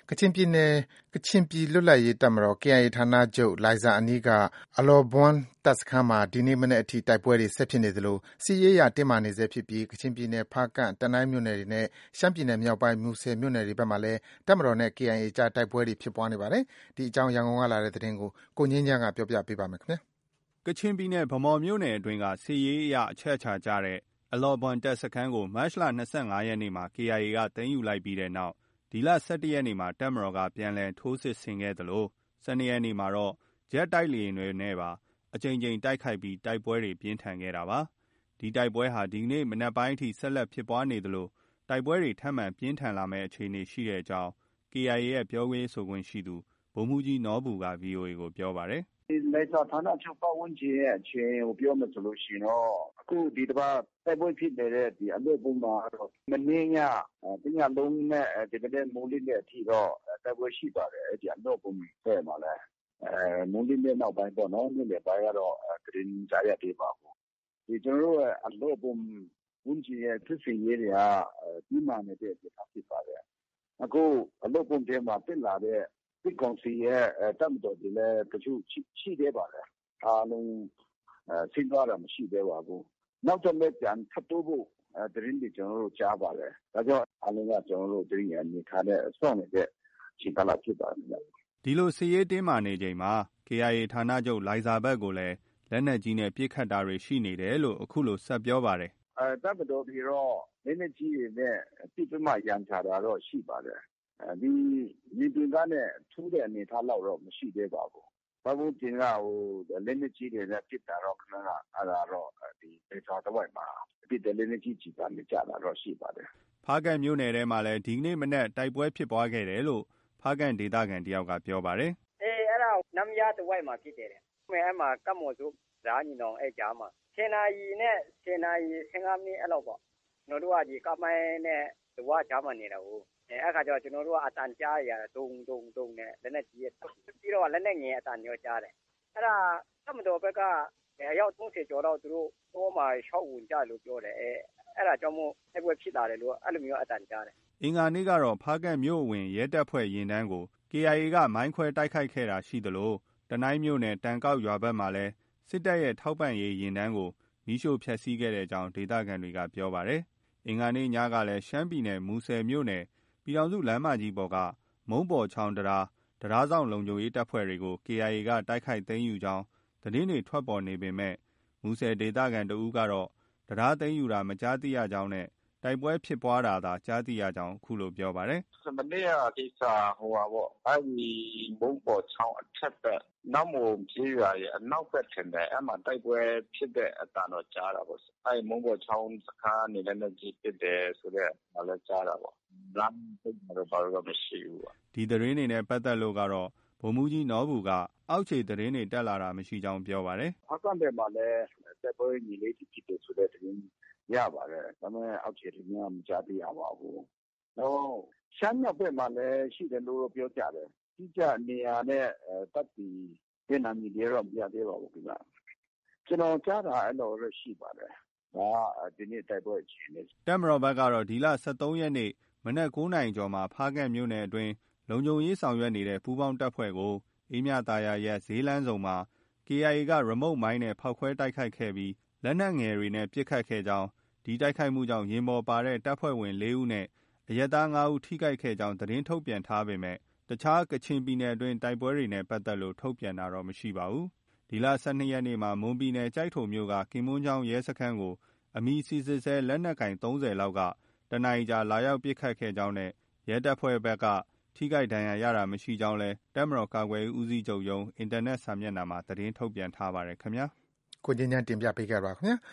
ကချင်ပြည်နယ်ကချင်ပြည်လွတ်လပ်ရေးတပ်မတော် KIA ဌာနချုပ်လိုင်ဇာအနီးကအလောဘွမ်တပ်စခန်းမှာဒီနေ့မနက်အထိတိုက်ပွဲတွေဆက်ဖြစ်နေသလိုစစ်ရေးအရတင်းမာနေဆဲဖြစ်ပြီးကချင်ပြည်နယ်ဖားကန့်တနိုင်းမြို့နယ်တွေနဲ့ရှမ်းပြည်နယ်မြောက်ပိုင်းမူဆယ်မြို့နယ်တွေဘက်မှာလည်းတပ်မတော်နဲ့ KIA အကြားတိုက်ပွဲတွေဖြစ်ပွားနေပါတယ်။ဒီအကြောင်းရန်ကုန်ကလာတဲ့သတင်းကိုကိုငြိမ်းချမ်းကပြောပြပေးပါမယ်။ကချင်ပြည်နယ်ဗန်းမော်မြို့နယ်အတွင်းကစစ်ရေးအရအချက်အခြာကျတဲ့အလောဘွမ်တပ်စခန်းကိုမတ်လ 25 ရက်နေ့မှာ KIA ကသိမ်းယူလိုက်ပြီးတဲ့နောက်ဒီလ 11 ရက်နေ့မှာတပ်မတော်ကပြန်လည်ထိုးစစ်ဆင်ခဲ့သလို 12 ရက်နေ့မှာတော့ဂျက်တိုက်လေယာဉ်တွေနဲ့ပါအကြိမ်ကြိမ်တိုက်ခိုက်ပြီးတိုက်ပွဲတွေပြင်းထန်ခဲ့တာပါ။ ဒီတိုက်ပွဲဟာဒီကနေ့မနက်ပိုင်းအထိဆက်လက်ဖြစ်ပွားနေသလိုတိုက်ပွဲတွေထပ်မံပြင်းထန်လာမယ့်အခြေအနေရှိကြောင်း KIA ရဲ့ပြောရေးဆိုခွင့်ရှိသူဗိုလ်မှူးကြီးနော်ဘူက VOA ကိုပြောပါတယ်။ “လိုင်ဇာဌာနချုပ်ပတ်ဝန်းကျင်ရဲ့အခြေအနေကိုပြောမယ်ဆိုရင်တော့အခုဒီတပတ်တိုက်ပွဲဖြစ်နေတဲ့အလောဘွမ်မှာကတော့မနေ့ညတညလုံးနဲ့ဒီမနက်မိုးလင်းတဲ့အထိတော့တိုက်ပွဲရှိပါတယ်။အလောဘွမ်ဘက်မှာလည်းမိုးလင်းတဲ့နောက်ပိုင်းပေါ့နော်နေ့လယ်ပိုင်းကတော့သတင်းမကြားရသေးပါဘူး။ကျွန်တော်တို့ရဲ့အလောဘွမ်ဝန်းကျင်ရဲ့စစ်ဆင်ရေးတွေကကြီးမားနေတဲ့အနေအထားဖြစ်ပါတယ်။အခုအလောဘွမ်ထဲမှာတက်လာတဲ့စစ်ကောင်စီရဲ့တပ်မတော်တွေလည်းတချို့ရှိသေးပါတယ်။အားလုံးဆင်းသွားတာမရှိသေးပါဘူး။နောက်ထပ်လည်းပြန်ထပ်တိုးဖို့သတင်းတွေကျွန်တော်တို့ကြားပါတယ်။ဒါကြောင့်အားလုံးကကျွန်တော်တို့သတင်းအနေထားနဲ့စောင့်နေတဲ့အခြေကာလဖြစ်ပါတယ်။ ” ဒီလိုစစ်ရေးတင်းမာနေချိန်မှာ KIA ဌာနချုပ်လိုင်ဇာဘက်ကိုလည်းလက်နက်ကြီးနဲ့ပစ်ခတ်တာတွေရှိနေတယ်လို့အခုလိုဆက်ပြောပါတယ်။တပ်မတော်တွေတော့လက်နက်ကြီးတွေနဲ့ပစ်ပြီးမှရန်ချတာတော့ရှိပါတယ်။ဒီမြေပြင်ကနေထိုးတဲ့အနေအထားလောက်တော့မရှိသေးပါဘူး။ပတ်ဝန်းကျင်ကလက်နက်ကြီးတွေနဲ့ပစ်တာတော့ခဏအဲ့ဒါတော့ဒီဒေသတဝိုက်မှာပစ်တဲ့လက်နက်ကြီးကျည်တွေကျတာတော့ရှိပါတယ်။ဖားကန့်မြို့နယ်ထဲမှာလည်းဒီနေ့မနက်တိုက်ပွဲဖြစ်ပွားခဲ့တယ်လို့ဖားကန့်ဒေသခံတယောက်ကပြောပါတယ်။အဲ့ဒါနမ့်ယားတဝိုက်မှာဖြစ်တယ်။အဲ့မှာကပ်မော်စုဓာညီနောင်အဲ့ကြားမှာ10 နာရီနဲ့ 10 နာရီ 15 မိနစ်အဲ့လောက်ပေါ့။ကျွန်တော်တို့ကဒီကမိုင်းနဲ့တဝါကြားမှာနေတာကိုအဲ့ခါကျတော့ကျွန်တော်တို့ကအတန်ကြားရတာဒုံဒုံဒုံနဲ့လက်နက်ကြီးပြီးတော့လက်နက်ငယ်အတန်ရောကြားတယ်။အဲ့ဒါတပ်မတော်ဘက်ကအယောက်30ကျော်တော့သူတို့တော့မှာရှောက်ဝင်ကြလို့ပြောတယ်အဲ့ဒါကြောင့်မို့အဲ့ပွဲဖြစ်လာတယ်လို့အဲ့လိုမျိုးအတန်ကြားတယ်။အင်္ဂါနေ့ကတော့ဖားကန့်မြို့အဝင်ရဲတပ်ဖွဲ့ယာဉ်တန်းကို KIA ကမိုင်းခွဲတိုက်ခိုက်ခဲ့တာရှိသလိုတနိုင်းမြို့နယ်တန်ကောက်ရွာဘက်မှာလည်းစစ်တပ်ရဲ့ထောက်ပံ့ရေးယာဉ်တန်းကိုမီးရှို့ဖျက်ဆီးခဲ့ကြောင်းဒေသခံတွေကပြောပါတယ်။အင်္ဂါနေ့ညကလည်းရှမ်းပြည်နယ်မူဆယ်မြို့နယ်ပြည်ထောင်စုလမ်းမကြီးပေါ်ကမုံးပေါ်ချောင်းတံတားစောင့်လုံခြုံရေးတပ်ဖွဲ့တွေကို KIA ကတိုက်ခိုက်သိမ်းယူကြောင်းသတင်းတွေထွက်ပေါ်နေပေမဲ့မူဆယ်ဒေသခံတဦးကတော့တံတားသိမ်းယူတာမကြားသိရကြောင်းနဲ့တိုက်ပွဲဖြစ်ပွားတာသာကြားသိရကြောင်းအခုလိုပြောပါတယ်။မနေ့ကကိစ္စပေါ့အဲ့ဒီမုံးပေါ်ချောင်းအထက်ဘက်နောက်မုံကျေးရွာရဲ့အနောက်ဘက်ထင်တယ်အဲ့မှာတိုက်ပွဲဖြစ်တဲ့အတန်တော့ကြားတာပေါ့အဲ့မုံးပေါ်ချောင်းစခန်းနေလက်နက်ကြီးပစ်တယ်ဆိုတော့ဒါလည်းကြားတာပေါ့လမ်းသိမ်းတာတော့ဘာလို့မရှိဘူးပေါ့ဒီသတင်းတွေနဲ့ပတ်သက်လို့ကတော့ဗိုလ်မှူးကြီးနော်ဘူကအောက်ခြေသတင်းတွေတက်လာတာမရှိကြောင်းပြောပါတယ်။ဖားကန့်ဘက်မှာလည်းတိုက်ပွဲညီလေးဖြစ်တယ်ဆိုတဲ့သတင်းရပါတယ်။ဒါပေမဲ့အောက်ခြေသတင်းကမကြားသိရပါဘူး။တော့ရှမ်းမြောက်ဘက်မှာလည်းရှိတယ်လို့ပြောကြတယ်။တိကျနေရာနဲ့တပ်တည်တဲ့နာမည်တွေတော့မရသေးပါဘူးခင်ဗျ။ကျွန်တော်ကြားတာအဲ့လိုတော့ရှိပါတယ်။ဒါဒီနေ့တိုက်ပွဲအခြေအနေတပ်မတော်ဘက်ကတော့ဒီလ 23 ရက်နေ့မနက် 9 နာရီကျော်မှာဖားကန့်မြို့နယ်အတွင်းလုံခြုံရေးဆောင်ရွက်နေတဲ့ပူးပေါင်းတပ်ဖွဲ့ကိုအေးမြသာယာရပ်ဈေးလမ်းဆုံမှာ KIA ကရီမုတ်မိုင်းနဲ့ဖောက်ခွဲတိုက်ခိုက်ခဲ့ပြီးလက်နက်ငယ်တွေနဲ့ပစ်ခတ်ခဲ့ကြောင်းဒီတိုက်ခိုက်မှုကြောင့်ယာဉ်ပေါ်ပါတဲ့တပ်ဖွဲ့ဝင် 4 ဦးနဲ့အရပ်သား 5 ဦးထိခိုက်ခဲ့ကြောင်းသတင်းထုတ်ပြန်ထားပေမဲ့တခြားကချင်ပြည်နယ်အတွင်းတိုက်ပွဲတွေနဲ့ပတ်သက်လို့ထုတ်ပြန်တာတော့မရှိပါဘူး။ဒီလ 12 ရက်နေ့မှာမွန်ပြည်နယ်ကျိုက်ထိုမြို့ကကင်မွန်းချောင်းရဲစခန်းကိုအမည်စိစစ်ဆဲလက်နက်ကိုင် 30 လောက်ကတနာရီကြာလာရောက်ပစ်ခတ်ခဲ့ကြောင်းနဲ့ရဲတပ်ဖွဲ့ဘက်ကထိခိုက်ဒဏ်ရာရတာမရှိကြောင်းလည်းတပ်မတော်ကာကွယ်ရေးဦးစီးချုပ်ရုံးအင်တာနက်စာမျက်နှာမှာသတင်းထုတ်ပြန်ထားပါတယ်ခင်ဗျာ။ကိုငြိမ်းချမ်းတင်ပြပေးခဲ့ပါခင်ဗျာ။